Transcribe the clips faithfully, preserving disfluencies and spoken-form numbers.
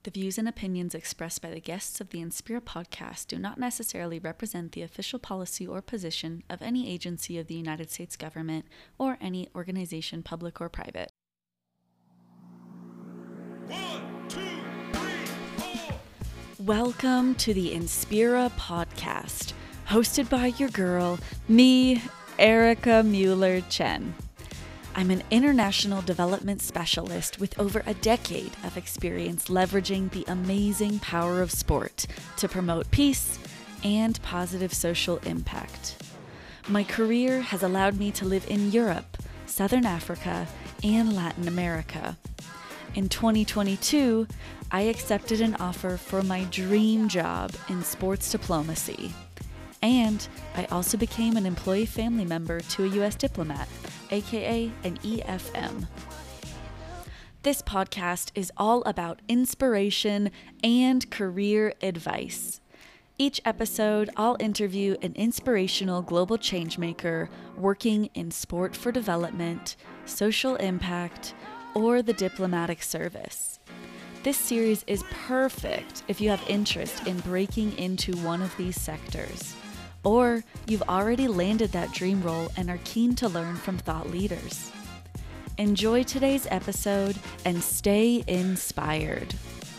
The views and opinions expressed by the guests of the Inspira podcast do not necessarily represent the official policy or position of any agency of the United States government or any organization, public or private. One, two, three, four. Welcome to the Inspira podcast, hosted by your girl, me, Erica Mueller-Chen. I'm an international development specialist with over a decade of experience leveraging the amazing power of sport to promote peace and positive social impact. My career has allowed me to live in Europe, Southern Africa, and Latin America. In twenty twenty-two, I accepted an offer for my dream job in sports diplomacy. And I also became an employee family member to a U S diplomat, aka an E F M. This podcast is all about inspiration and career advice. Each episode, I'll interview an inspirational global changemaker working in sport for development, social impact, or the diplomatic service. This series is perfect if you have interest in breaking into one of these sectors, or you've already landed that dream role and are keen to learn from thought leaders. Enjoy today's episode and stay inspired.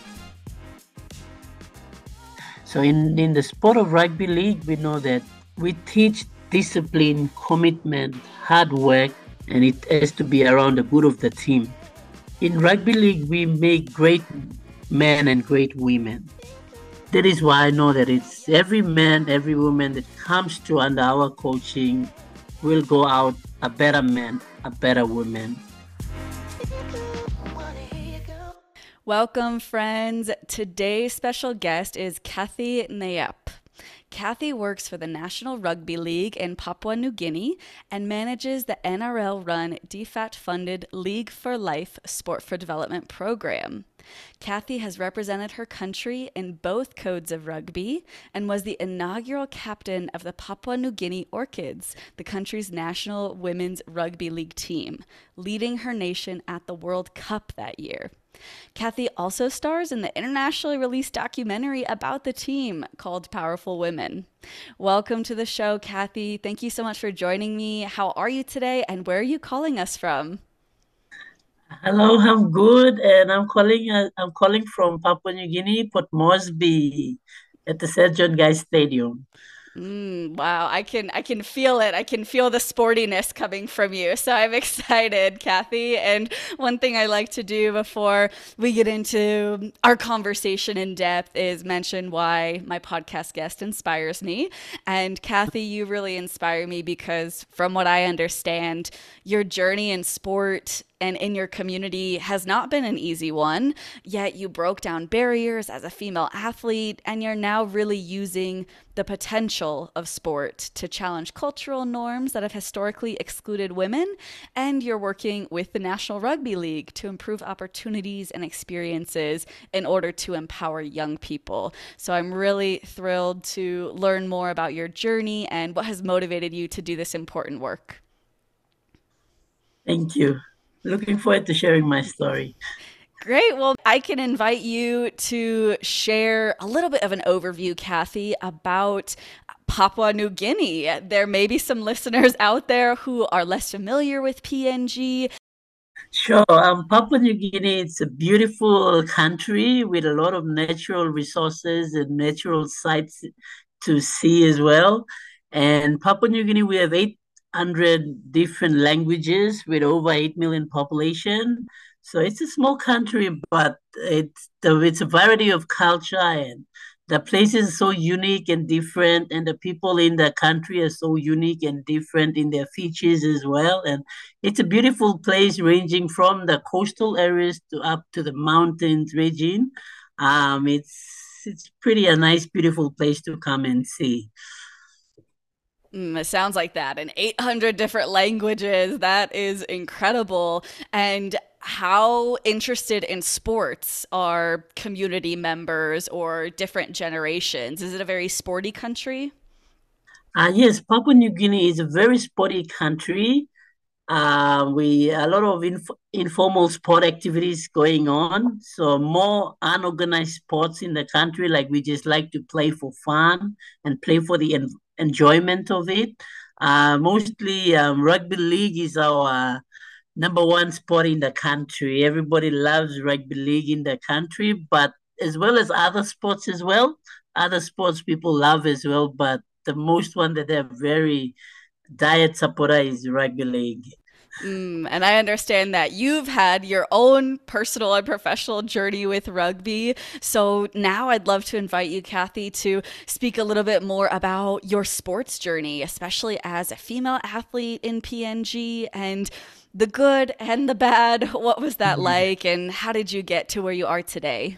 So in, in the sport of rugby league, we know that we teach discipline, commitment, hard work, and it has to be around the good of the team. In rugby league, we make great men and great women. That is why I know that it's every man, every woman that comes to under our coaching will go out a better man, a better woman. Welcome, friends. Today's special guest is Kathy Nayap. Kathy works for the National Rugby League in Papua New Guinea and manages the N R L-run D FAT-funded League for Life Sport for Development program. Kathy has represented her country in both codes of rugby and was the inaugural captain of the Papua New Guinea Orchids, the country's national women's rugby league team, leading her nation at the World Cup that year. Kathy also stars in the internationally released documentary about the team called Powerful Women. Welcome to the show, Kathy. Thank you so much for joining me. How are you today, and where are you calling us from? Hello, I'm good, and I'm calling. Uh, I'm calling from Papua New Guinea, Port Moresby, at the Saint John Guy Stadium. Mm, wow, I can I can feel it. I can feel the sportiness coming from you. So I'm excited, Kathy. And one thing I like to do before we get into our conversation in depth is mention why my podcast guest inspires me. And Kathy, you really inspire me because from what I understand, your journey in sport and in your community has not been an easy one, yet you broke down barriers as a female athlete, and you're now really using the potential of sport to challenge cultural norms that have historically excluded women, and you're working with the National Rugby League to improve opportunities and experiences in order to empower young people. So I'm really thrilled to learn more about your journey and what has motivated you to do this important work. Thank you. Looking forward to sharing my story. Great. Well, I can invite you to share a little bit of an overview, Kathy, about Papua New Guinea. There may be some listeners out there who are less familiar with P N G. Sure. Um, Papua New Guinea, it's a beautiful country with a lot of natural resources and natural sites to see as well. And Papua New Guinea, we have eight hundred different languages with over eight million population. So it's a small country, but it's the, it's a variety of culture, and the place is so unique and different, and the people in the country are so unique and different in their features as well. And it's a beautiful place ranging from the coastal areas to up to the mountains region. Um, it's it's pretty a nice, beautiful place to come and see. Mm, it sounds like that. And eight hundred different languages. That is incredible. And how interested in sports are community members or different generations? Is it a very sporty country? Uh, yes, Papua New Guinea is a very sporty country. Uh, we a lot of inf informal sport activities going on. So more unorganized sports in the country. Like we just like to play for fun and play for the en enjoyment of it. Uh, mostly um, rugby league is our uh, number one sport in the country. Everybody loves rugby league in the country, but as well as other sports as well. Other sports people love as well, but the most one that they're very diet supporter is rugby league. Mm, and I understand that you've had your own personal and professional journey with rugby. So now I'd love to invite you, Kathy, to speak a little bit more about your sports journey, especially as a female athlete in P N G and the good and the bad. What was that like, and how did you get to where you are today?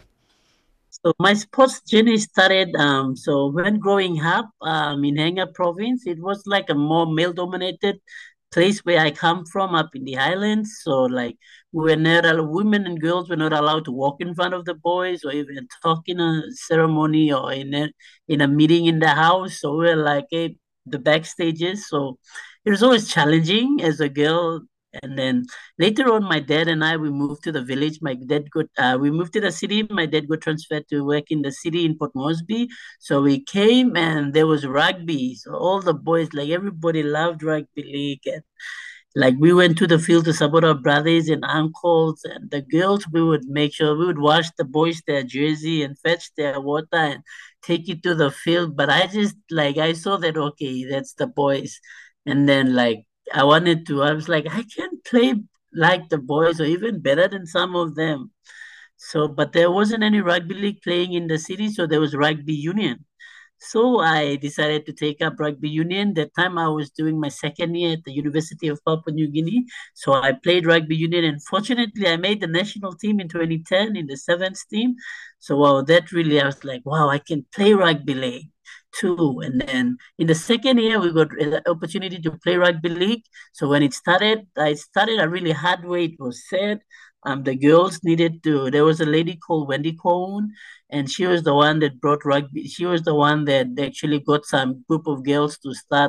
So my sports journey started. Um, so when growing up, um, in Hanga province, it was like a more male-dominated place where I come from, up in the highlands. So like we were not al- women and girls were not allowed to walk in front of the boys or even talk in a ceremony or in a in a meeting in the house. So we we're like eh, the backstages. So it was always challenging as a girl. And then later on, my dad and I we moved to the village. My dad got uh, we moved to the city. My dad got transferred to work in the city in Port Moresby. So we came and there was rugby. So all the boys, like everybody, loved rugby league. And like we went to the field to support our brothers and uncles, and the girls we would make sure we would wash the boys their jersey and fetch their water and take it to the field. But I just like I saw that okay, that's the boys, and then like I wanted to. I was like I can play like the boys or even better than some of them. So, but there wasn't any rugby league playing in the city, so there was rugby union. So I decided to take up rugby union. That time I was doing my second year at the University of Papua New Guinea. So I played rugby union, and fortunately I made the national team in twenty ten in the sevens team. So wow, that really I was like, wow, I can play rugby league too. And then in the second year we got the opportunity to play rugby league. So when it started, I started a really hard way. It was said. Um, the girls needed to. There was a lady called Wendy Cohn, and she was the one that brought rugby. She was the one that actually got some group of girls to start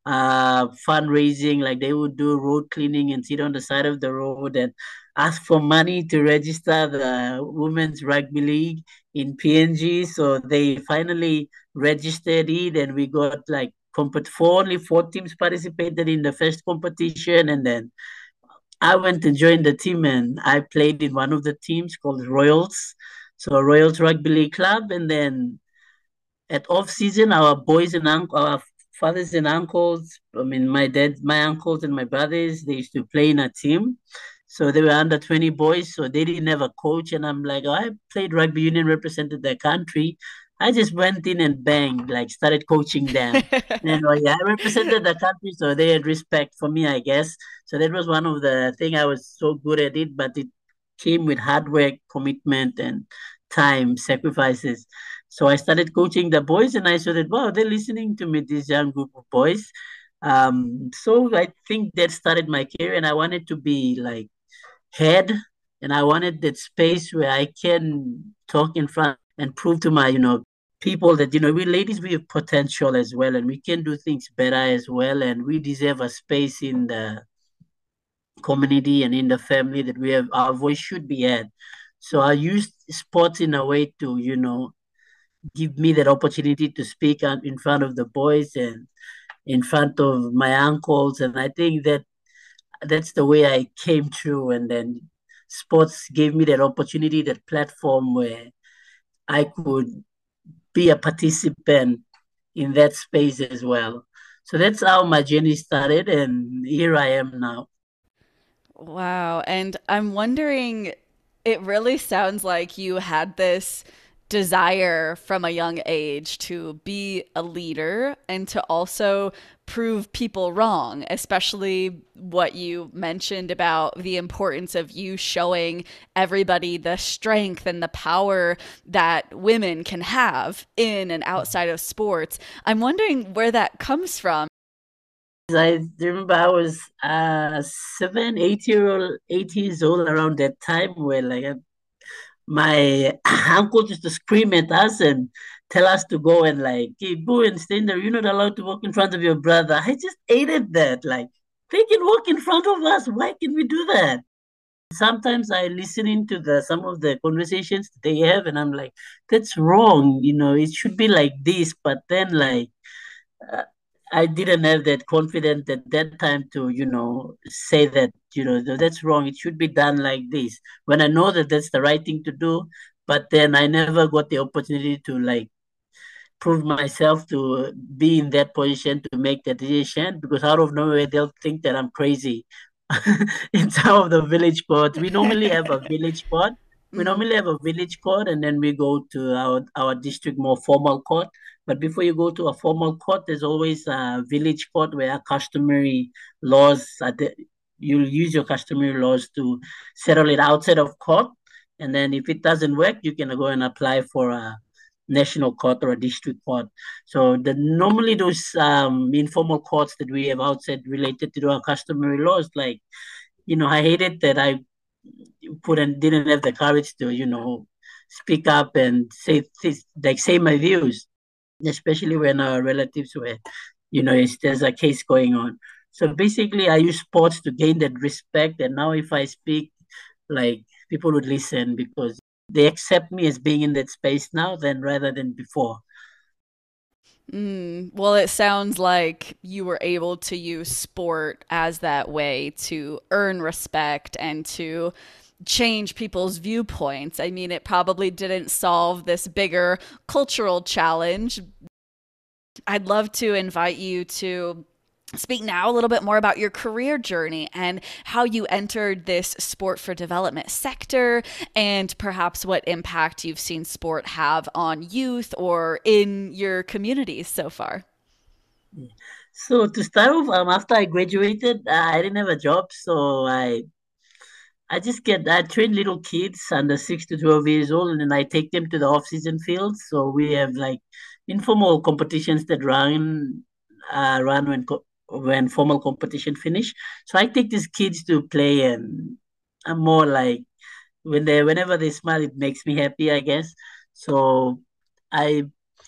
uh fundraising. Like they would do road cleaning and sit on the side of the road and ask for money to register the women's rugby league in P N G. So they finally registered it, and we got like compet four only four teams participated in the first competition, and then I went to join the team and I played in one of the teams called Royals. So Royals Rugby League Club. And then at off season, our boys and uncle, our fathers and uncles, I mean, my dad, my uncles and my brothers, they used to play in a team. So they were under twenty boys, so they didn't have a coach. And I'm like, oh, I played rugby union, represented the country. I just went in and banged, like started coaching them. And uh, yeah, I represented the country, so they had respect for me, I guess. So that was one of the thing I was so good at it, but it came with hard work, commitment, and time sacrifices. So I started coaching the boys, and I saw that wow, they're listening to me, this young group of boys. Um, so I think that started my career, and I wanted to be like head, and I wanted that space where I can talk in front and prove to my, you know, people that, you know, we ladies, we have potential as well, and we can do things better as well, and we deserve a space in the community and in the family that we have, our voice should be heard. So I used sports in a way to, you know, give me that opportunity to speak out in front of the boys and in front of my uncles. And I think that that's the way I came through. And then sports gave me that opportunity, that platform where I could be a participant in that space as well. So that's how my journey started, and here I am now. Wow. And I'm wondering, it really sounds like you had this desire from a young age to be a leader and to also prove people wrong, especially what you mentioned about the importance of you showing everybody the strength and the power that women can have in and outside of sports. I'm wondering where that comes from. I remember I was uh seven, eight year old, eight years old around that time where like uh, my uncle used to scream at us and tell us to go and like, hey, go and stay in there. You're not allowed to walk in front of your brother. I just hated that. Like They can walk in front of us. Why can we do that? Sometimes I listen into the some of the conversations they have, and I'm like, that's wrong. You know, it should be like this. But then, like, uh, I didn't have that confidence at that time to, you know, say that, you know, that's wrong. It should be done like this. When I know that that's the right thing to do, but then I never got the opportunity to like prove myself to be in that position to make that decision because out of nowhere they'll think that I'm crazy. In some of the village courts, we normally have a village court. We Mm. normally have a village court, and then we go to our our district more formal court. But before you go to a formal court, there's always a village court where customary laws are the, you'll use your customary laws to settle it outside of court. And then if it doesn't work, you can go and apply for a national court or a district court. So the normally those um, informal courts that we have outside related to our customary laws, like, you know, I hated that I put and didn't have the courage to, you know, speak up and say like say my views, especially when our relatives were, you know, it's, there's a case going on. So basically, I use sports to gain that respect, and now if I speak, like people would listen because they accept me as being in that space now than rather than before. Mm. Well, it sounds like you were able to use sport as that way to earn respect and to change people's viewpoints. I mean, it probably didn't solve this bigger cultural challenge. I'd love to invite you to speak now a little bit more about your career journey and how you entered this sport for development sector and perhaps what impact you've seen sport have on youth or in your communities so far. So to start off, um, after I graduated, uh, I didn't have a job, so I I just get I train little kids under six to twelve years old, and then I take them to the off-season fields. So we have like informal competitions that run uh, run when co- when formal competition finish. So I take these kids to play, and I'm more like when they whenever they smile, it makes me happy, I guess. So I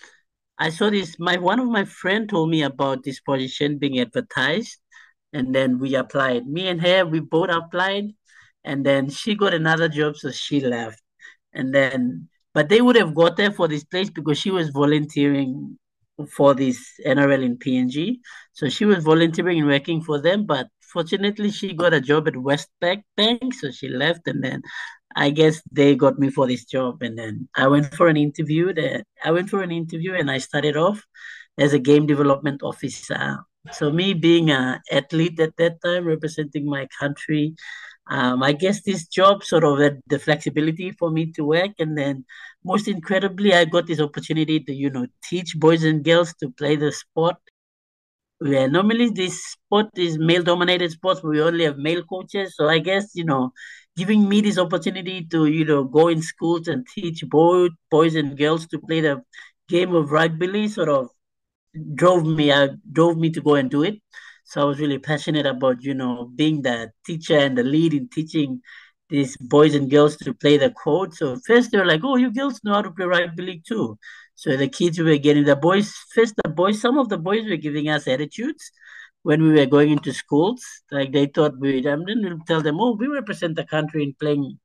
I saw this. My one of my friend told me about this position being advertised, and then we applied. Me and her, we both applied, and then she got another job, so she left. And then, but they would have got her for this place because she was volunteering for this N R L in P N G. So she was volunteering and working for them, but fortunately, she got a job at Westpac Bank, so she left, and then I guess they got me for this job, and then I went for an interview. That I went for an interview, and I started off as a game development officer. So me being an athlete at that time, representing my country, um, I guess this job sort of had the flexibility for me to work, and then most incredibly, I got this opportunity to you know teach boys and girls to play the sport. Yeah, normally this sport is male-dominated sports, but we only have male coaches. So I guess, you know, giving me this opportunity to, you know, go in schools and teach both boys and girls to play the game of rugby league sort of drove me uh, drove me to go and do it. So I was really passionate about you know being the teacher and the lead in teaching these boys and girls to play the code. So first they were like, "Oh, you girls know how to play rugby league too." So the kids were getting the boys first. The boys, some of the boys were giving us attitudes when we were going into schools. Like they thought we. I didn't tell them, "Oh, we represent the country in playing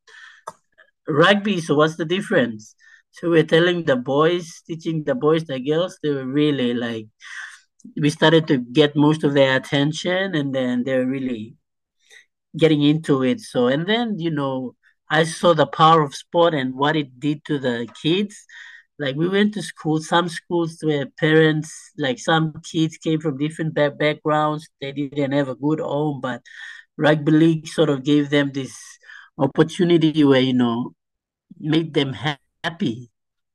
rugby. So what's the difference?" So we're telling the boys, teaching the boys, the girls, they were really like we started to get most of their attention and then they're really getting into it. So, and then, you know, I saw the power of sport and what it did to the kids. Like we went to school, some schools where parents, like some kids came from different back- backgrounds. They didn't have a good home, but rugby league sort of gave them this opportunity where, you know, made them ha- happy.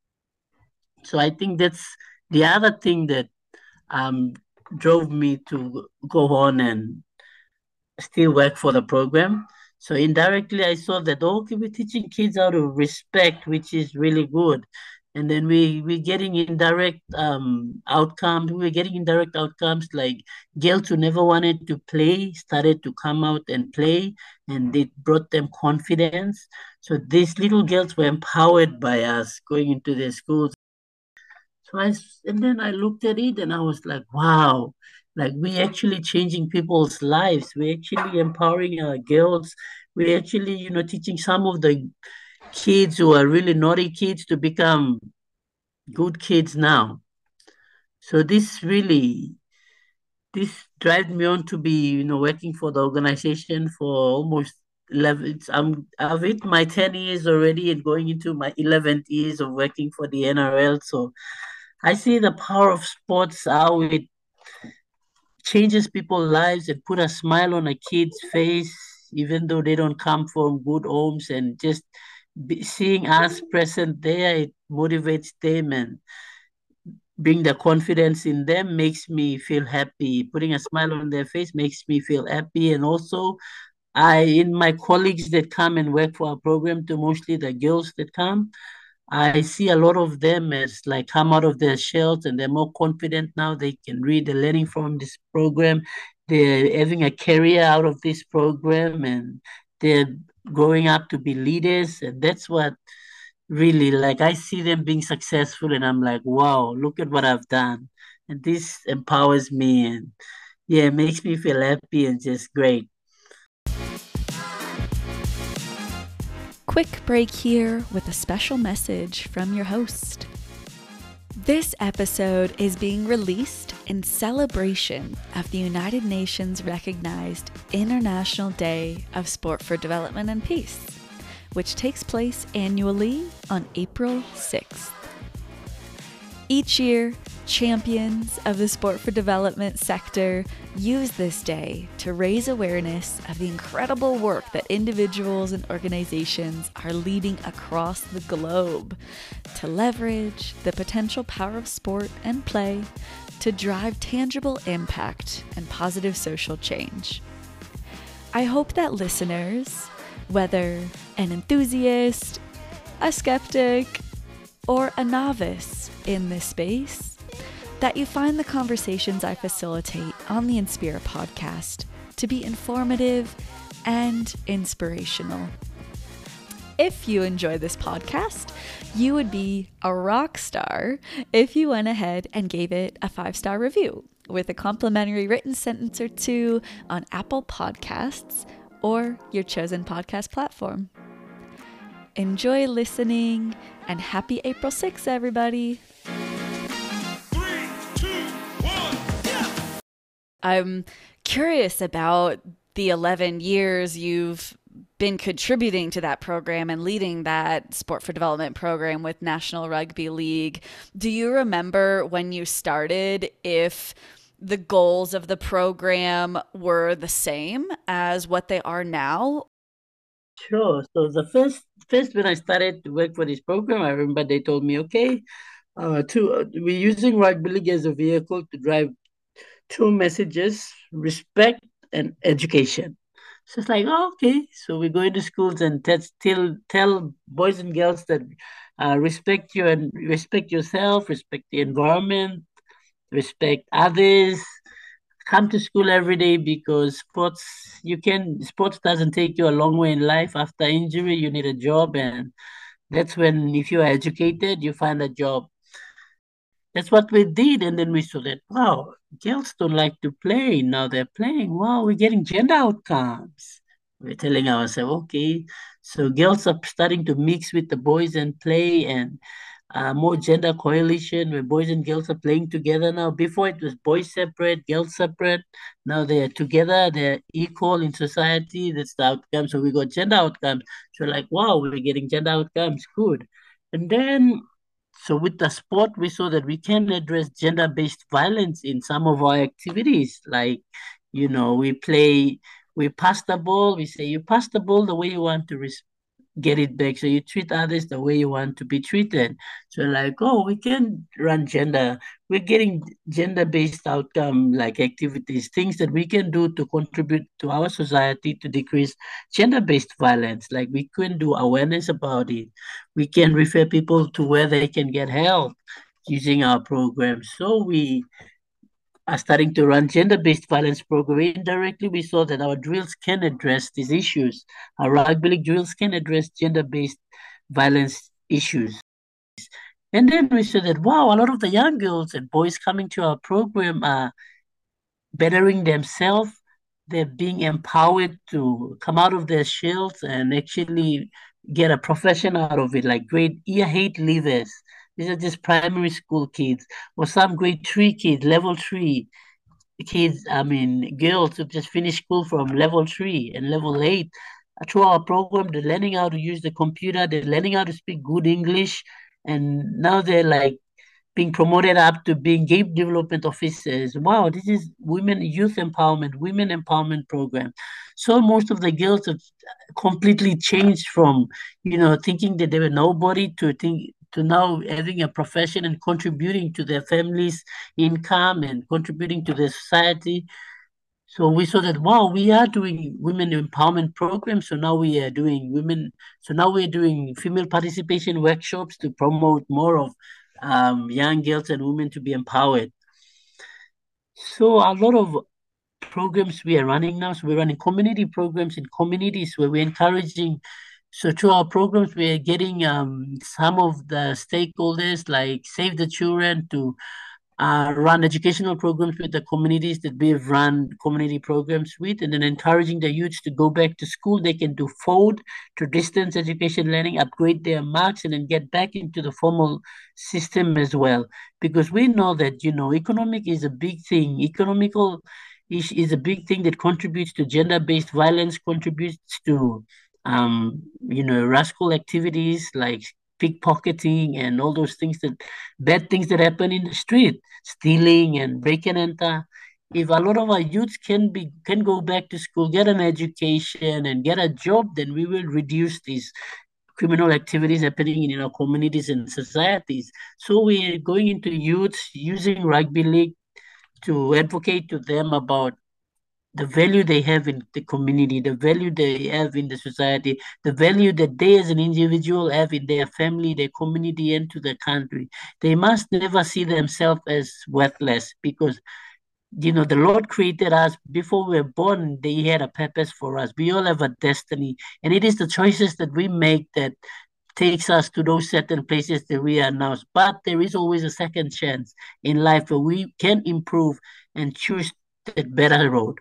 So I think that's the other thing that um drove me to go on and still work for the program. So indirectly, I saw that oh, okay, we're teaching kids how to respect, which is really good. And then we we're getting indirect um outcomes. We were getting indirect outcomes like girls who never wanted to play started to come out and play, and it brought them confidence. So these little girls were empowered by us going into their schools. So I and then I looked at it and I was like, wow. Like we actually changing people's lives. We're actually empowering our girls. We're actually, you know, teaching some of the kids who are really naughty kids to become good kids now. So this really this drives me on to be, you know, working for the organization for almost eleven. It's, I'm, I've hit my ten years already and going into my eleventh years of working for the N R L. So I see the power of sports, how it changes people's lives and put a smile on a kid's face, even though they don't come from good homes. And just be, seeing us present there, it motivates them and bring the confidence in them makes me feel happy. Putting a smile on their face makes me feel happy. And also, I, in my colleagues that come and work for our program, to mostly the girls that come, I see a lot of them as like come out of their shells and they're more confident now. They can read, they're learning from this program. They're having a career out of this program and they're growing up to be leaders. And that's what really, like, I see them being successful and I'm like, wow, look at what I've done. And this empowers me and yeah, it makes me feel happy and just great. Quick break here with a special message from your host. This episode is being released in celebration of the United Nations recognized International Day of Sport for Development and Peace, which takes place annually on April sixth. Each year, champions of the sport for development sector use this day to raise awareness of the incredible work that individuals and organizations are leading across the globe to leverage the potential power of sport and play to drive tangible impact and positive social change. I hope that listeners, whether an enthusiast, a skeptic, or a novice in this space, that you find the conversations I facilitate on the Inspira podcast to be informative and inspirational. If you enjoy this podcast, you would be a rock star if you went ahead and gave it a five-star review with a complimentary written sentence or two on Apple Podcasts or your chosen podcast platform. Enjoy listening and happy April sixth, everybody. Three, two, one, yeah! I'm curious about the eleven years you've been contributing to that program and leading that Sport for Development program with National Rugby League. Do you remember when you started, if the goals of the program were the same as what they are now? Sure. So the first first when I started to work for this program, I remember they told me, okay, uh, two, uh, we're using rugby league as a vehicle to drive two messages: respect and education. So it's like, oh, okay. So we go into schools and tell tell, tell boys and girls that uh, respect you and respect yourself, respect the environment, respect others. Come to school every day because sports you can sports doesn't take you a long way in life. After injury, you need a job, and that's when, if you are educated, you find a job. That's what we did, and then we saw that, wow, girls don't like to play. Now they're playing. Wow, we're getting gender outcomes. We're telling ourselves, okay, so girls are starting to mix with the boys and play, and uh, more gender coalition where boys and girls are playing together now. Before it was boys separate, girls separate. Now they are together, they're equal in society. That's the outcome. So we got gender outcomes. So like, wow, we're getting gender outcomes, good. And then, so with the sport, we saw that we can address gender-based violence in some of our activities. Like, you know, we play, we pass the ball, we say, you pass the ball the way you want to res- get it back. So you treat others the way you want to be treated. So like, oh, we can run gender. We're getting gender-based outcome like activities, things that we can do to contribute to our society to decrease gender-based violence. Like we can do awareness about it. We can refer people to where they can get help using our program. So we are starting to run gender-based violence program. Indirectly, we saw that our drills can address these issues. Our rugby league drills can address gender-based violence issues. And then we saw that, wow, a lot of the young girls and boys coming to our program are bettering themselves. They're being empowered to come out of their shells and actually get a profession out of it, like grade eight leavers. These are just primary school kids, or some grade three kids, level three kids, I mean, girls who just finished school from level three and level eight. Uh, Through our program, they're learning how to use the computer, they're learning how to speak good English, and now they're like being promoted up to being game development officers. Wow, this is women youth empowerment, women empowerment program. So most of the girls have completely changed from, you know, thinking that they were nobody to think to now having a profession and contributing to their families' income and contributing to the society. So we saw that, wow, we are doing women empowerment programs. So now we are doing women. So now we're doing female participation workshops to promote more of um, young girls and women to be empowered. So a lot of programs we are running now. So we're running community programs in communities where we're encouraging. So through our programs, we're getting um, some of the stakeholders like Save the Children to uh, run educational programs with the communities that we've run community programs with, and then encouraging the youths to go back to school. They can do forward to distance education learning, upgrade their marks, and then get back into the formal system as well. Because we know that, you know, economic is a big thing. Economical is, is a big thing that contributes to gender-based violence, contributes to, um, you know, rascal activities like pickpocketing and all those things that bad things that happen in the street, stealing and break and enter. If a lot of our youths can be can go back to school, get an education and get a job, then we will reduce these criminal activities happening in our communities and societies. So we're going into youths using rugby league to advocate to them about the value they have in the community, the value they have in the society, the value that they as an individual have in their family, their community, and to the country. They must never see themselves as worthless because, you know, the Lord created us before we were born. They had a purpose for us. We all have a destiny, and it is the choices that we make that takes us to those certain places that we are now. But there is always a second chance in life where we can improve and choose that better road.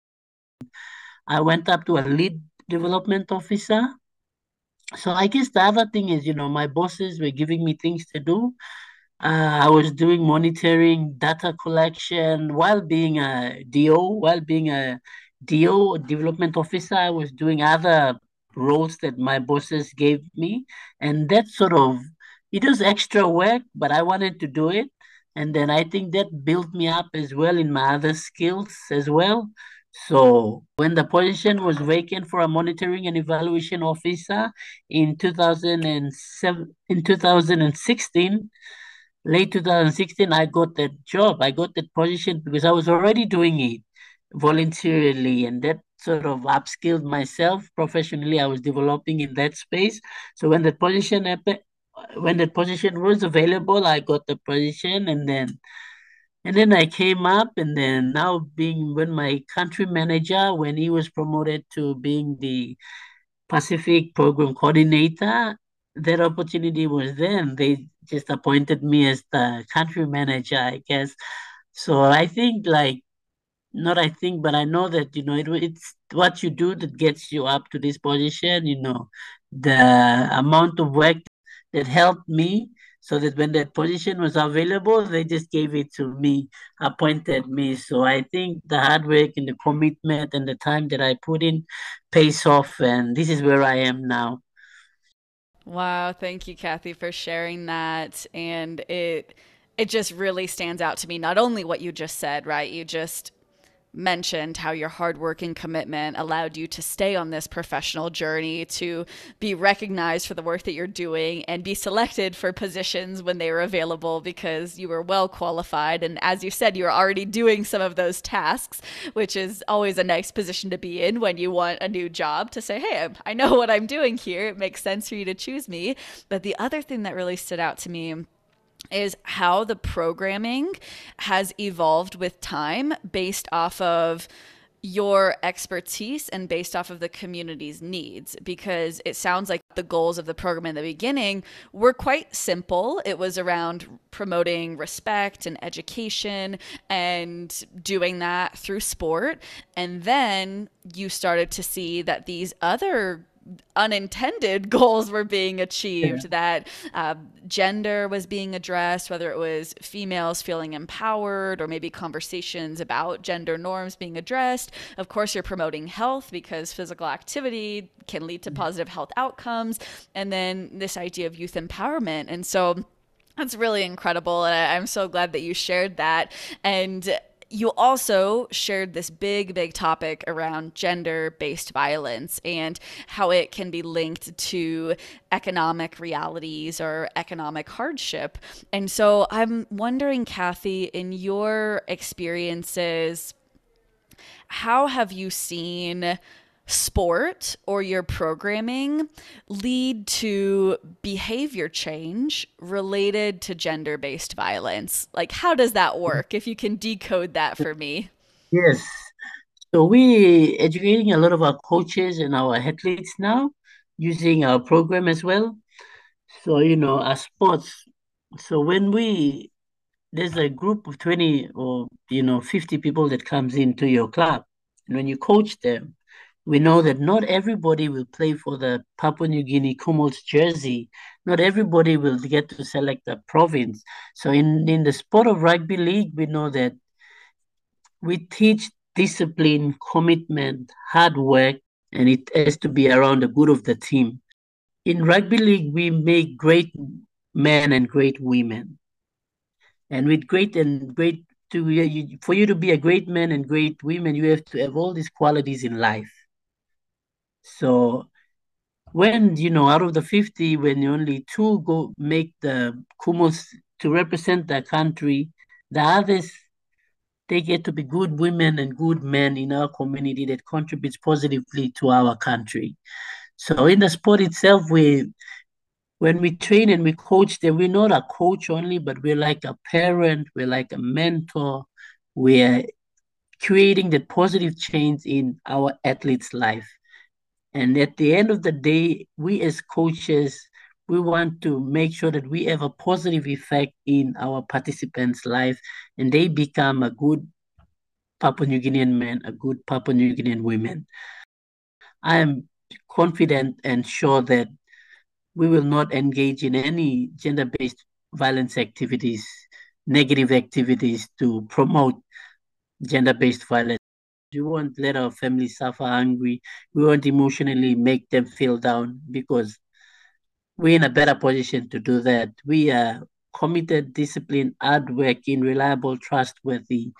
I went up to a lead development officer. So I guess the other thing is, you know, my bosses were giving me things to do. Uh, I was doing monitoring, data collection while being a D O, while being a D O, development officer. I was doing other roles that my bosses gave me. And that sort of, it was extra work, but I wanted to do it. And then I think that built me up as well in my other skills as well. So when the position was vacant for a monitoring and evaluation officer in two thousand seven, in two thousand sixteen, late two thousand sixteen, I got that job. I got that position because I was already doing it voluntarily, and that sort of upskilled myself professionally. I was developing in that space. So when that position happened, when that position was available, I got the position, and then and then I came up, and then now being when my country manager, when he was promoted to being the Pacific program coordinator, that opportunity was there, and they just appointed me as the country manager, I guess. So I think, like, not I think, but I know that, you know, it, it's what you do that gets you up to this position, you know, the amount of work that helped me so that when that position was available, they just gave it to me, appointed me. So I think the hard work and the commitment and the time that I put in pays off. And this is where I am now. Wow, thank you, Kathy, for sharing that. And it it just really stands out to me, not only what you just said, right? You just mentioned how your hard work and commitment allowed you to stay on this professional journey, to be recognized for the work that you're doing and be selected for positions when they were available because you were well qualified. And as you said, you were already doing some of those tasks, which is always a nice position to be in when you want a new job, to say, hey, I know what I'm doing here. It makes sense for you to choose me. But the other thing that really stood out to me is how the programming has evolved with time based off of your expertise and based off of the community's needs, because it sounds like the goals of the program in the beginning were quite simple. It was around promoting respect and education and doing that through sport. And then you started to see that these other unintended goals were being achieved, yeah. that uh, gender was being addressed, whether it was females feeling empowered or maybe conversations about gender norms being addressed. Of course, you're promoting health because physical activity can lead to positive health outcomes. And then this idea of youth empowerment. And so that's really incredible. And I, I'm so glad that you shared that. And you also shared this big, big topic around gender-based violence and how it can be linked to economic realities or economic hardship. And so I'm wondering, Kathy, in your experiences, how have you seen sport or your programming lead to behavior change related to gender-based violence? Like, how does that work? If you can decode that for me. Yes. So we educating a lot of our coaches and our athletes now using our program as well. So, you know, our sports. So when we, there's a group of twenty or, you know, fifty people that comes into your club. And when you coach them, we know that not everybody will play for the Papua New Guinea Kumul's jersey. Not everybody will get to select a province. So in, in the sport of rugby league, we know that we teach discipline, commitment, hard work, and it has to be around the good of the team. In rugby league, we make great men and great women. And with great and great, to you, for you to be a great man and great women, you have to have all these qualities in life. So when, you know, out of the fifty, when only two go make the Kumos to represent the country, the others, they get to be good women and good men in our community that contributes positively to our country. So in the sport itself, we, when we train and we coach them, we're not a coach only, but we're like a parent, we're like a mentor. We're creating the positive change in our athletes' life. And at the end of the day, we as coaches, we want to make sure that we have a positive effect in our participants' life and they become a good Papua New Guinean man, a good Papua New Guinean woman. I am confident and sure that we will not engage in any gender-based violence activities, negative activities to promote gender-based violence. We won't let our families suffer hungry. We won't emotionally make them feel down because we're in a better position to do that. We are committed, disciplined, hardworking, reliable, trustworthy.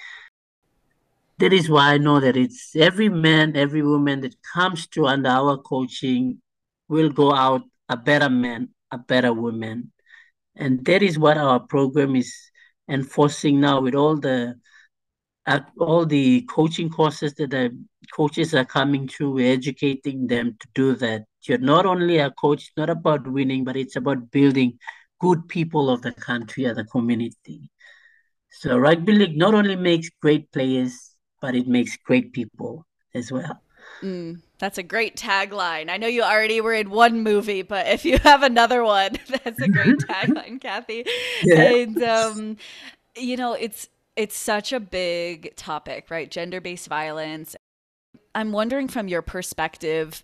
That is why I know that it's every man, every woman that comes to under our coaching will go out a better man, a better woman. And that is what our program is enforcing now with all the at all the coaching courses that the coaches are coming through. We're educating them to do that. You're not only a coach, it's not about winning, but it's about building good people of the country or the community. So rugby league not only makes great players, but it makes great people as well. Mm, that's a great tagline. I know you already were in one movie, but if you have another one, that's a great tagline, Kathy. Yeah. And, um, you know, it's, it's such a big topic, right? Gender-based violence. I'm wondering from your perspective,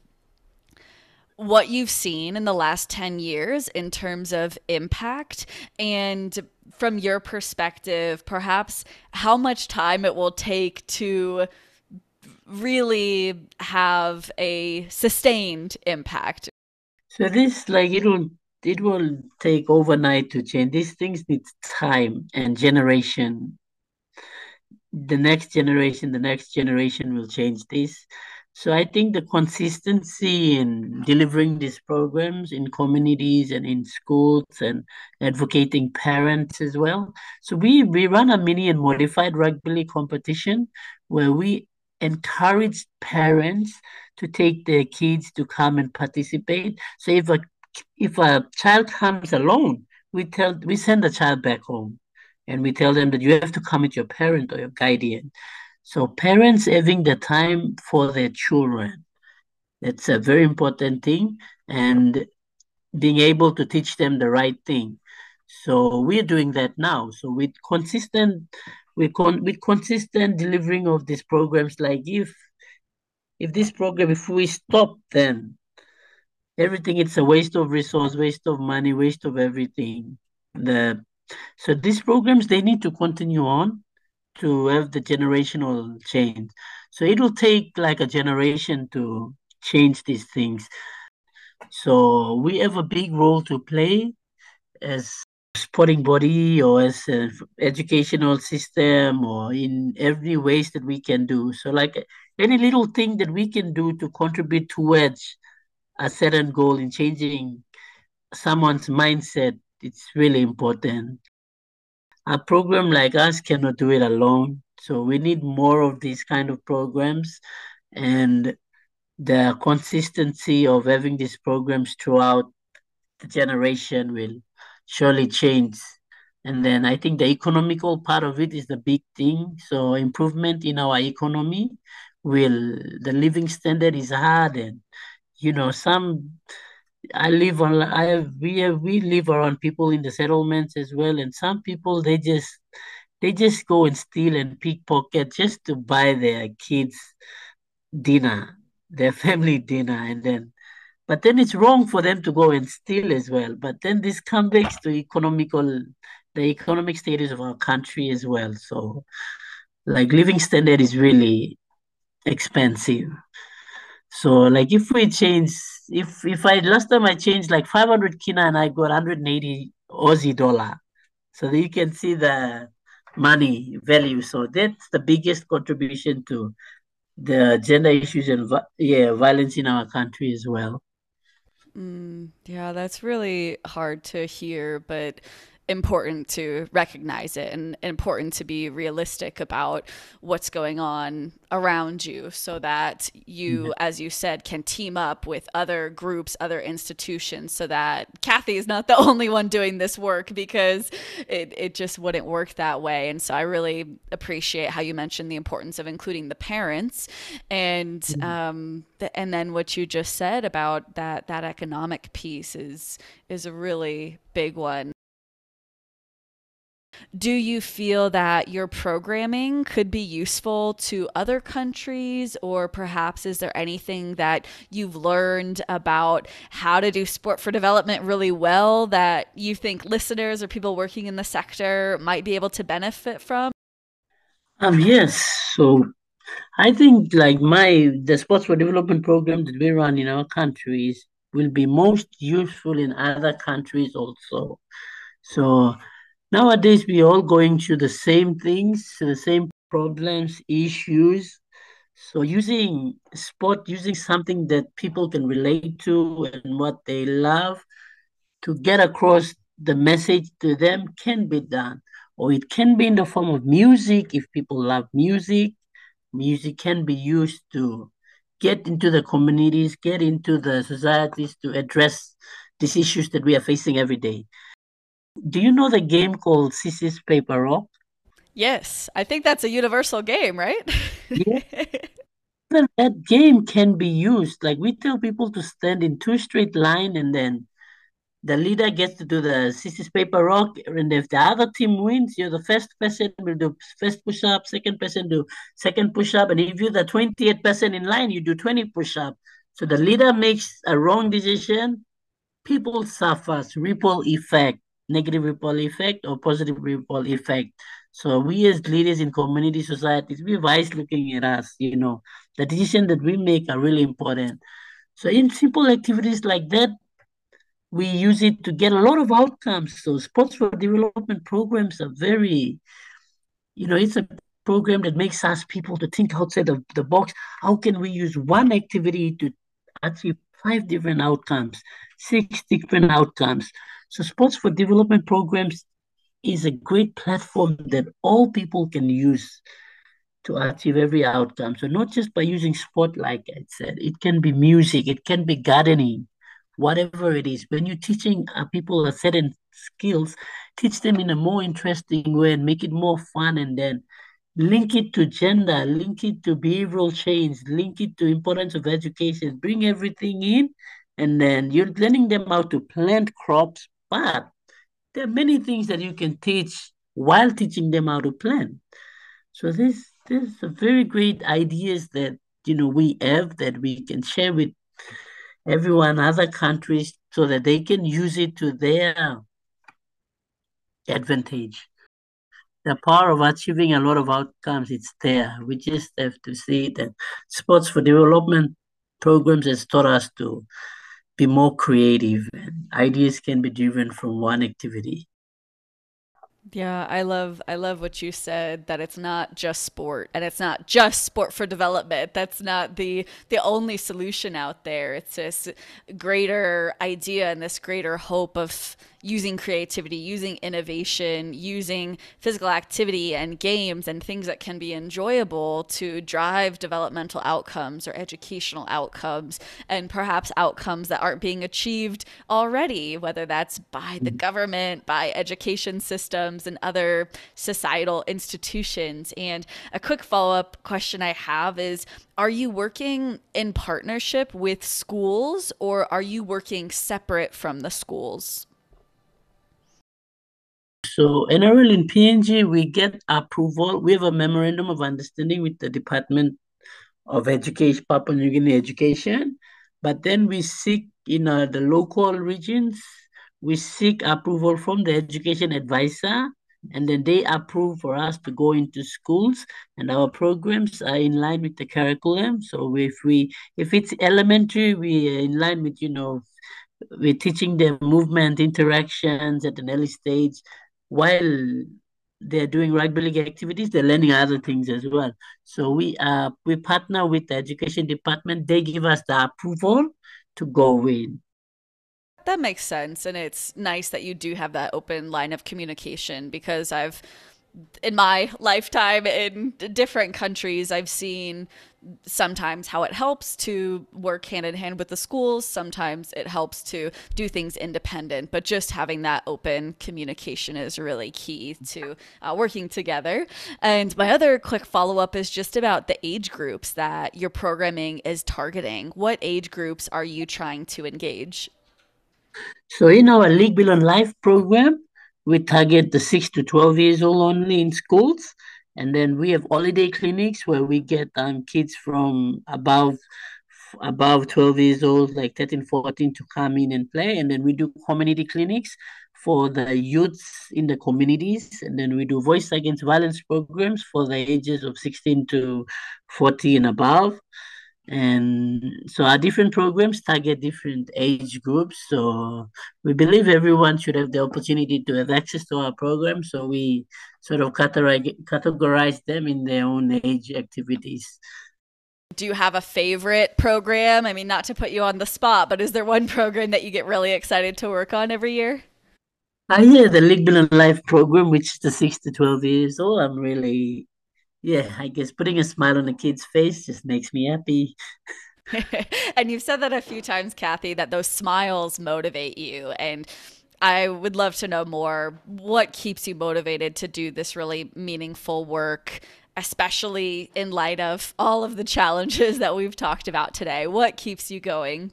what you've seen in the last ten years in terms of impact, and from your perspective, perhaps how much time it will take to really have a sustained impact. So this, like, it will, it will take overnight to change. These things need time and generation. The next generation, the next generation will change this. So I think the consistency in delivering these programs in communities and in schools and advocating parents as well. So we, we run a mini and modified rugby league competition where we encourage parents to take their kids to come and participate. So if a if a child comes alone, we tell we send the child back home. And we tell them that you have to come with your parent or your guardian. So parents having the time for their children, that's a very important thing. And being able to teach them the right thing. So we're doing that now. So with consistent, with con with consistent delivering of these programs, like if if this program, if we stop, then everything it's a waste of resource, waste of money, waste of everything. The so these programs they need to continue on to have the generational change. So it will take like a generation to change these things. So we have a big role to play as sporting body or as an educational system or in every ways that we can do. So like any little thing that we can do to contribute towards a certain goal in changing someone's mindset, it's really important. A program like us cannot do it alone. So we need more of these kind of programs, and the consistency of having these programs throughout the generation will surely change. And then I think the economical part of it is the big thing. So improvement in our economy will the living standard is hard, and you know some I live on I have we have we live around people in the settlements as well, and some people they just they just go and steal and pickpocket just to buy their kids dinner, their family dinner, and then but then it's wrong for them to go and steal as well. But then this comes back to economical, the economic status of our country as well. So, like living standard is really expensive. So, like if we change, if if I last time I changed like five hundred kina and I got one hundred eighty Aussie dollar, so that you can see the money value. So that's the biggest contribution to the gender issues and vi- yeah violence in our country as well. Mm, yeah, that's really hard to hear, but important to recognize it and important to be realistic about what's going on around you so that Yeah. you, as you said, can team up with other groups, other institutions so that Kathy is not the only one doing this work because it, it just wouldn't work that way. And so I really appreciate how you mentioned the importance of including the parents and um, the, and then what you just said about that that economic piece is is a really big one. Do you feel that your programming could be useful to other countries, or perhaps is there anything that you've learned about how to do sport for development really well that you think listeners or people working in the sector might be able to benefit from? Um, yes. So I think like my the sports for development program that we run in our countries will be most useful in other countries also. So nowadays we all going through the same things, the same problems, issues. So using sport, using something that people can relate to and what they love to get across the message to them can be done. Or it can be in the form of music if people love music. Music can be used to get into the communities, get into the societies to address these issues that we are facing every day. Do you know the game called Sissy's Paper Rock? Yes, I think that's a universal game, right? Yeah. Even that game can be used. Like we tell people to stand in two straight line and then the leader gets to do the Sissy's Paper Rock, and if the other team wins, you're the first person will do first push up, second person do second push up, and if you're the twentieth person in line, you do twenty push up. So the leader makes a wrong decision, people suffers ripple effect, negative ripple effect or positive ripple effect. So we as leaders in community societies, we have eyes looking at us. You know, the decision that we make are really important. So in simple activities like that, we use it to get a lot of outcomes. So sports for development programs are very, you know, it's a program that makes us people to think outside of the box. How can we use one activity to achieve five different outcomes, six different outcomes? So sports for development programs is a great platform that all people can use to achieve every outcome. So not just by using sport, like I said, it can be music, it can be gardening, whatever it is. When you're teaching uh, people a certain skills, teach them in a more interesting way and make it more fun, and then link it to gender, link it to behavioral change, link it to importance of education, bring everything in, And then you're learning them how to plant crops, but there are many things that you can teach while teaching them how to plant. So this this are very great ideas that you know we have that we can share with everyone, other countries, so that they can use it to their advantage. The power of achieving a lot of outcomes, it's there. We just have to see that Sports for Development programs has taught us to be more creative, and ideas can be driven from one activity. Yeah, I love I love what you said, that it's not just sport and it's not just sport for development. That's not the the only solution out there. It's this greater idea and this greater hope of using creativity, using innovation, using physical activity and games and things that can be enjoyable to drive developmental outcomes or educational outcomes, and perhaps outcomes that aren't being achieved already, whether that's by the government, by education systems, and other societal institutions. And a quick follow up question I have is, are you working in partnership with schools or are you working separate from the schools? So N R L in P N G, we get approval. We have a memorandum of understanding with the Department of Education, Papua New Guinea Education, but then we seek in uh, the local regions, we seek approval from the education advisor, and then they approve for us to go into schools, and our programs are in line with the curriculum. So if we if it's elementary, we are in line with, you know, we're teaching them movement interactions at an early stage. While they're doing rugby league activities, they're learning other things as well. So we uh we partner with the education department. They give us the approval to go in. That makes sense. And it's nice that you do have that open line of communication, because I've, in my lifetime in different countries, I've seen sometimes how it helps to work hand in hand with the schools. Sometimes it helps to do things independent, but just having that open communication is really key to uh, working together. And my other quick follow up is just about the age groups that your programming is targeting. What age groups are you trying to engage? So in our League Beyond Life program, we target the six to twelve years old only in schools. And then we have holiday clinics where we get um, kids from above above twelve years old, like thirteen, fourteen, to come in and play. And then we do community clinics for the youths in the communities. And then we do voice against violence programs for the ages of sixteen to forty and above. And so our different programs target different age groups. So we believe everyone should have the opportunity to have access to our program. So we sort of categorize, categorize them in their own age activities. Do you have a favorite program? I mean, not to put you on the spot, but is there one program that you get really excited to work on every year? Uh, yeah, the League Beyond Life program, which is the six to twelve years old. I'm really, yeah, I guess putting a smile on a kid's face just makes me happy. And you've said that a few times, Kathy, that those smiles motivate you. And I would love to know more. What keeps you motivated to do this really meaningful work, especially in light of all of the challenges that we've talked about today? What keeps you going?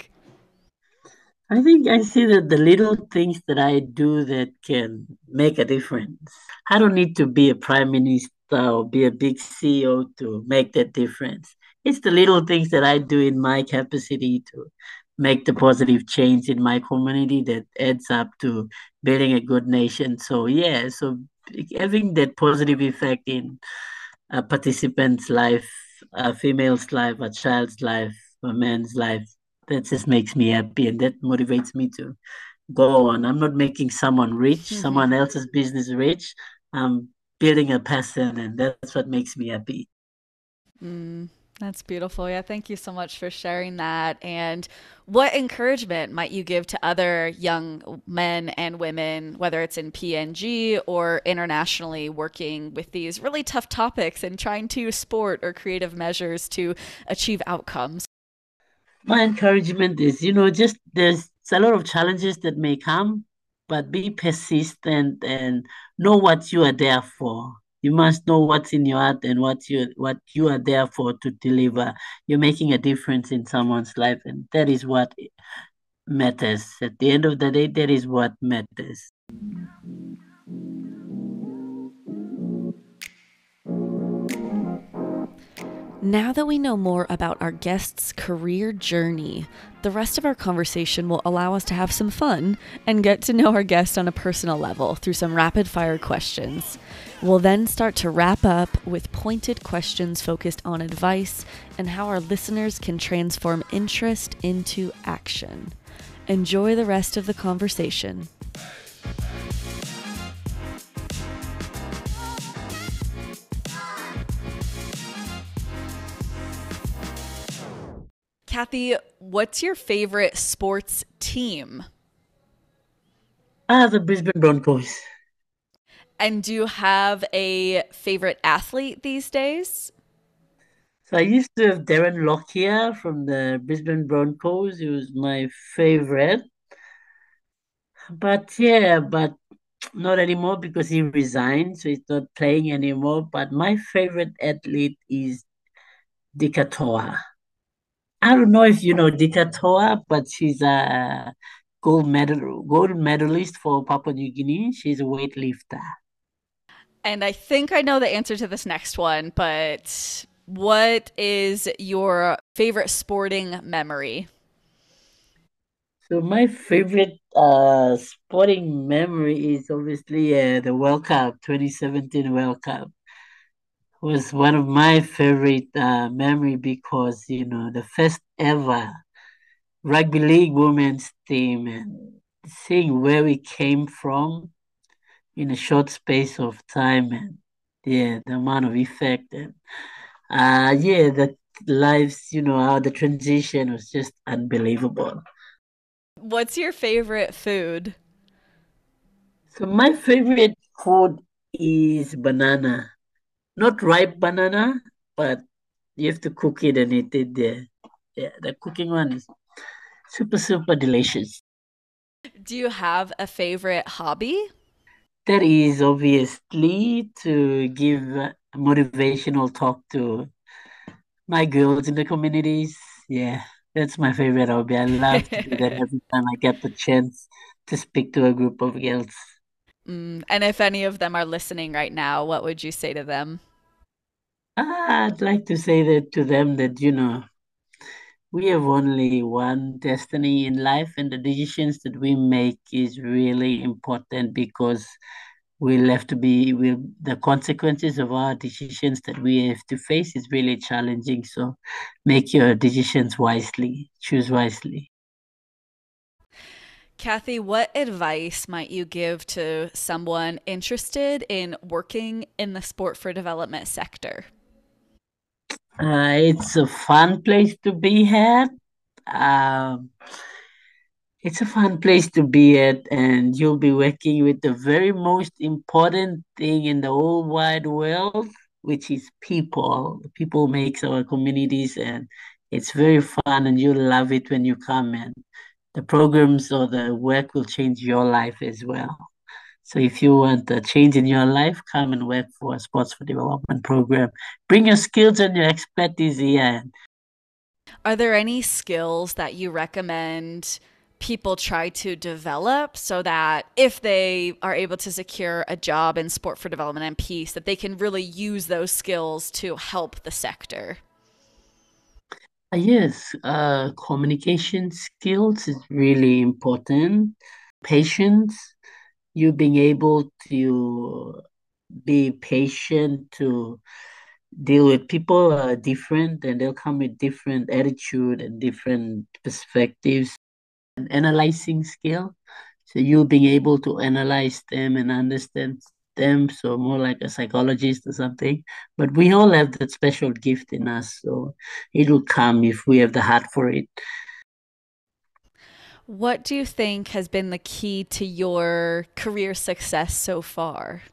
I think I see that the little things that I do that can make a difference. I don't need to be a prime minister or be a big C E O to make that difference. It's the little things that I do in my capacity to make the positive change in my community that adds up to building a good nation. So yeah, so having that positive effect in a participant's life, a female's life, a child's life, a man's life, that just makes me happy and that motivates me to go on. I'm not making someone rich, someone else's business rich. I'm building a person, and that's what makes me happy. Mm, that's beautiful. Yeah, thank you so much for sharing that. And what encouragement might you give to other young men and women, whether it's in P N G or internationally, working with these really tough topics and trying to sport or creative measures to achieve outcomes? My encouragement is, you know, just there's a lot of challenges that may come, but be persistent and know what you are there for. You must know what's in your heart and what you what you are there for to deliver. You're making a difference in someone's life, and that is what matters. At the end of the day, that is what matters. Now that we know more about our guest's career journey, the rest of our conversation will allow us to have some fun and get to know our guest on a personal level through some rapid fire questions. We'll then start to wrap up with pointed questions focused on advice and how our listeners can transform interest into action. Enjoy the rest of the conversation. Kathy, what's your favorite sports team? Ah, the Brisbane Broncos. And do you have a favorite athlete these days? So I used to have Darren Lockyer from the Brisbane Broncos. He was my favorite. But yeah, but not anymore because he resigned, so he's not playing anymore. But my favorite athlete is Dikatoa. I don't know if you know Dikatoa, but she's a gold medal gold medalist for Papua New Guinea. She's a weightlifter. And I think I know the answer to this next one, but what is your favorite sporting memory? So my favorite uh sporting memory is obviously uh, the World Cup, twenty seventeen World Cup. Was one of my favorite uh, memory because you know the first ever rugby league women's team and seeing where we came from in a short space of time and yeah the amount of effect and uh yeah the lives you know how the transition was just unbelievable. What's your favorite food? So my favorite food is banana, not ripe banana, but you have to cook it and eat it there. Yeah, the cooking one is super, super delicious. Do you have a favorite hobby? That is obviously to give a motivational talk to my girls in the communities. Yeah, that's my favorite hobby. I love to do that every time I get the chance to speak to a group of girls. Mm, and if any of them are listening right now, what would you say to them? Ah, I'd like to say that to them that, you know, we have only one destiny in life, and the decisions that we make is really important because we'll have to be will the consequences of our decisions that we have to face is really challenging. So make your decisions wisely, choose wisely. Kathy, what advice might you give to someone interested in working in the sport for development sector? Uh, it's a fun place to be at. Um, it's a fun place to be at, and you'll be working with the very most important thing in the whole wide world, which is people. People makes our communities, and it's very fun, and you'll love it when you come in. The programs or the work will change your life as well. So if you want a change in your life, come and work for a Sports for Development program. Bring your skills and your expertise here. Are there any skills that you recommend people try to develop so that if they are able to secure a job in sport for development and peace, that they can really use those skills to help the sector? Uh, yes, uh, communication skills is really important. Patience, you being able to be patient to deal with people are different and they'll come with different attitude and different perspectives. An analyzing skill, so you being able to analyze them and understand them, so more like a psychologist or something. But we all have that special gift in us, so it will come if we have the heart for it. What do you think has been the key to your career success so far?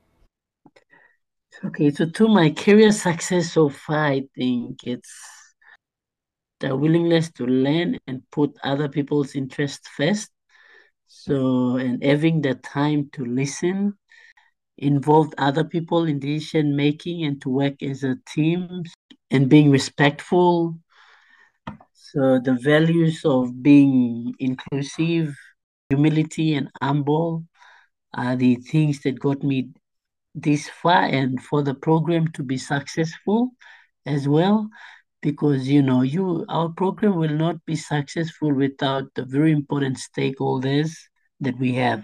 Okay, so to my career success so far, I think it's the willingness to learn and put other people's interests first. So, and having the time to listen, involve other people in decision making, and to work as a team, and being respectful. So the values of being inclusive, humility, and humble are the things that got me this far and for the program to be successful as well. Because you know, you our program will not be successful without the very important stakeholders that we have.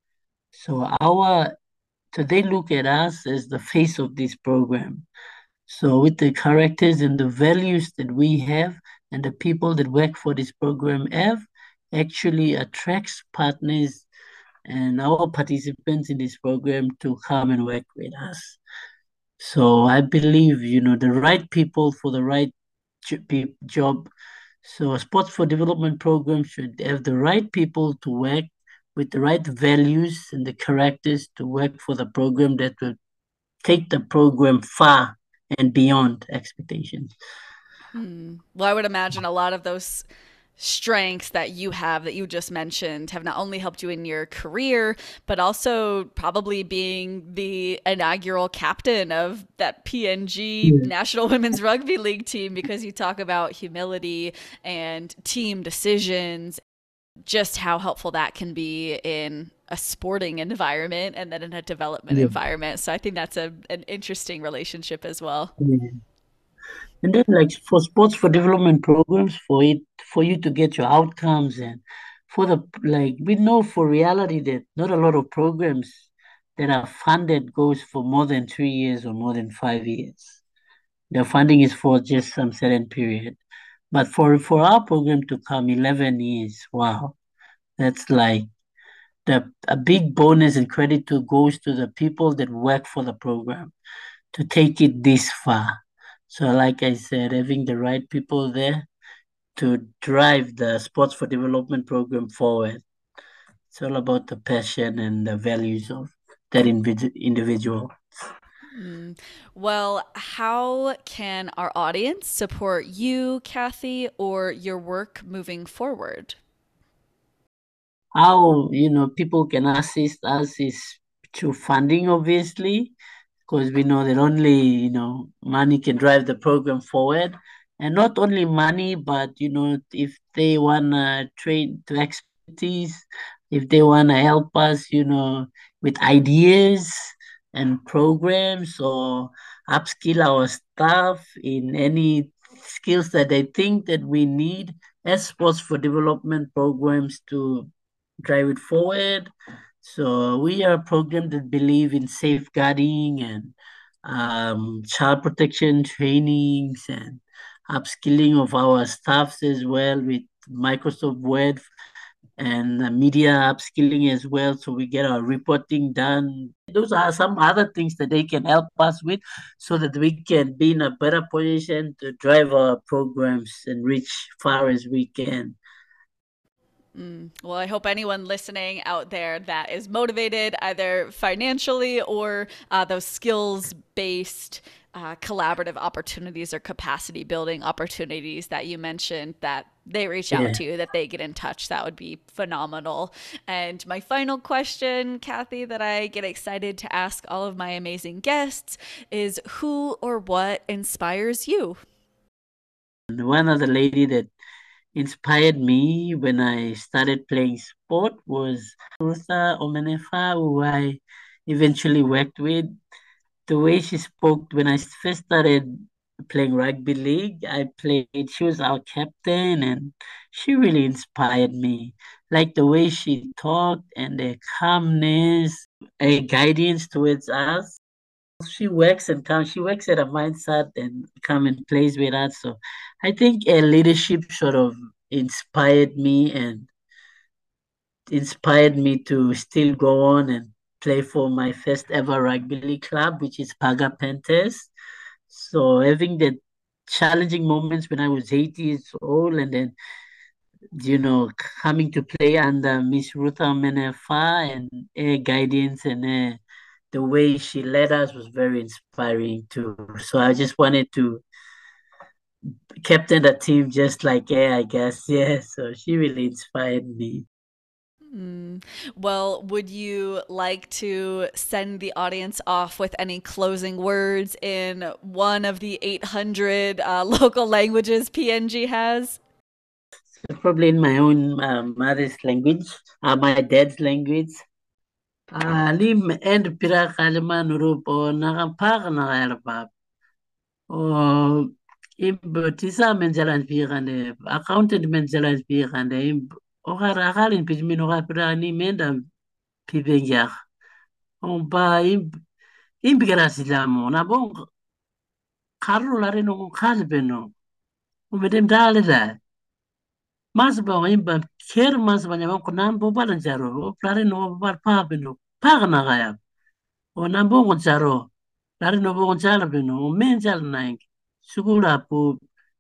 So our so they look at us as the face of this program. So with the characters and the values that we have and the people that work for this program have actually attracts partners and our participants in this program to come and work with us. So I believe, you know, the right people for the right job. So a sports for development program should have the right people to work with the right values and the characters to work for the program that will take the program far and beyond expectations. Hmm. Well, I would imagine a lot of those strengths that you have that you just mentioned have not only helped you in your career, but also probably being the inaugural captain of that P N G Yeah. National Women's Rugby League team, because you talk about humility and team decisions, just how helpful that can be in a sporting environment and then in a development Yeah. environment. So I think that's a, an interesting relationship as well. Yeah. And then like for sports for development programs, for it for you to get your outcomes and for the like we know for reality that not a lot of programs that are funded goes for more than three years or more than five years. The funding is for just some certain period. But for for our program to come eleven years, wow, that's like the a big bonus and credit to goes to the people that work for the program to take it this far. So, like I said, having the right people there to drive the Sports for Development program forward. It's all about the passion and the values of that invid- individual. Mm. Well, how can our audience support you, Kathy, or your work moving forward? How, you know, people can assist us is through funding, obviously, because we know that only, you know, money can drive the program forward. And not only money, but, you know, if they want to train to expertise, if they want to help us, you know, with ideas and programs or upskill our staff in any skills that they think that we need as sports for development programs to drive it forward. So we are a program that believe in safeguarding and um, child protection trainings and upskilling of our staffs as well with Microsoft Word and uh, media upskilling as well. So we get our reporting done. Those are some other things that they can help us with so that we can be in a better position to drive our programs and reach far as we can. Mm. Well, I hope anyone listening out there that is motivated either financially or uh, those skills based uh, collaborative opportunities or capacity building opportunities that you mentioned, that they reach out Yeah. to you, that they get in touch. That would be phenomenal. And my final question, Kathy, that I get excited to ask all of my amazing guests is, who or what inspires you? And one other lady that inspired me when I started playing sport was Rusa Omenefa, who I eventually worked with. The way she spoke when I first started playing rugby league, I played, she was our captain, and she really inspired me. Like the way she talked and the calmness, a guidance towards us. She works and comes, she works at a mindset and come and plays with us. So I think uh, leadership sort of inspired me and inspired me to still go on and play for my first ever rugby league club, which is Paga Panthers. So having the challenging moments when I was eight years old and then, you know, coming to play under Miss Rutha Menefa and her guidance and her, the way she led us was very inspiring too. So I just wanted to captain the team just like her, I guess. Yeah, so she really inspired me. Mm. Well, would you like to send the audience off with any closing words in one of the eight hundred uh, local languages P N G has? probably in my own uh, mother's language, uh, my dad's language. Alim and pira kalima nurup o nakampag na kalapap. O imbutisa menjalan pikande, accountant menjalan pikande, im okara akalin pijmin okapira ni menda pipenjak. O ba im imbigara silamo na bong karlo lare no kalbeno. O medem dale da. Mas ba imba ker mas ba nyamam kunan bobalan jaro. O lare no bobal pabeno. Pagna kaya. O nambong jaro. Lari no bo jala beno o men jala naik sugula pu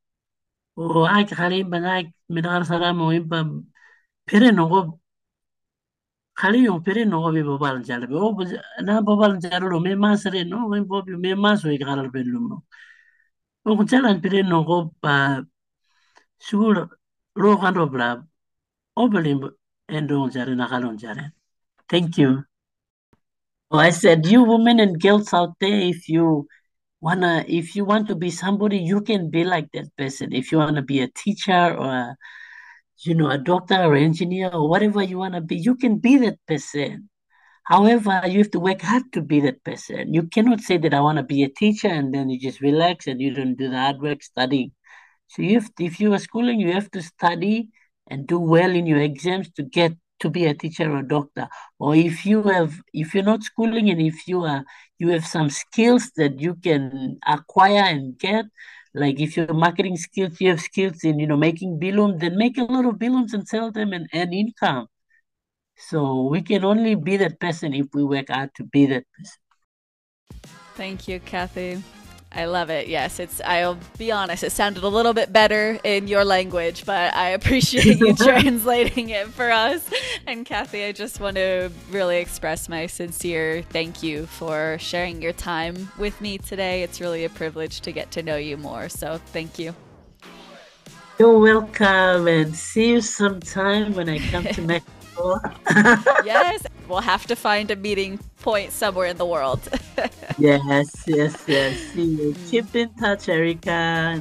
o ai kali ba naik minar sara mo impa pere no go kali yo pere no go be bobal jala be o bu- na bobal jala lo me masre no me bo me maso e kala be lo o jala pere no go pa sugula lo kan ro bla o belim endo jara na kalon jara. Thank you. Oh, I said, you women and girls out there, if you wanna if you want to be somebody, you can be like that person. If you wanna be a teacher or a, you know, a doctor or engineer or whatever you wanna be, you can be that person. However, you have to work hard to be that person. You cannot say that I wanna be a teacher and then you just relax and you don't do the hard work studying. So you have to, if you are schooling, you have to study and do well in your exams to get to be a teacher or a doctor. Or if you have, if you're not schooling and if you are, you have some skills that you can acquire and get. Like if you're marketing skills, you have skills in, you know, making balloons, then make a lot of balloons and sell them and earn income. So we can only be that person if we work hard to be that person. Thank you, Kathy. I love it. Yes, it's. I'll be honest. It sounded a little bit better in your language, but I appreciate you translating it for us. And Kathy, I just want to really express my sincere thank you for sharing your time with me today. It's really a privilege to get to know you more. So thank you. You're welcome and see you sometime when I come to Mexico. Yes, we'll have to find a meeting point somewhere in the world. Yes, yes, yes. See you. Keep in touch, Erica.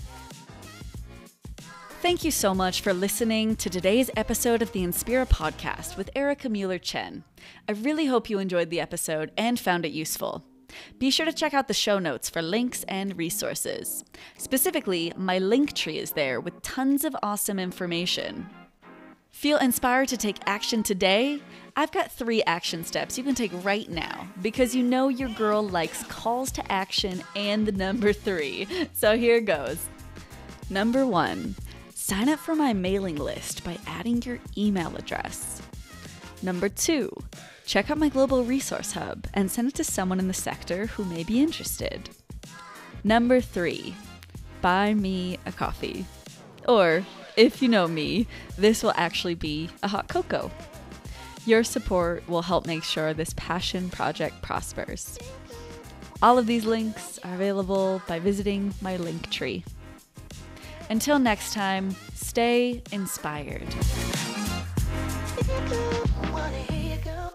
Thank you so much for listening to today's episode of the Inspira podcast with Erica Mueller Chen. I really hope you enjoyed the episode and found it useful. Be sure to check out the show notes for links and resources. Specifically, my link tree is there with tons of awesome information. Feel inspired to take action today? I've got three action steps you can take right now because you know your girl likes calls to action and the number three. So here goes. Number one, sign up for my mailing list by adding your email address. Number two, check out my global resource hub and send it to someone in the sector who may be interested. Number three, buy me a coffee. Or, if you know me, this will actually be a hot cocoa. Your support will help make sure this passion project prospers. All of these links are available by visiting my link tree. Until next time, stay inspired. Wanna hear you go.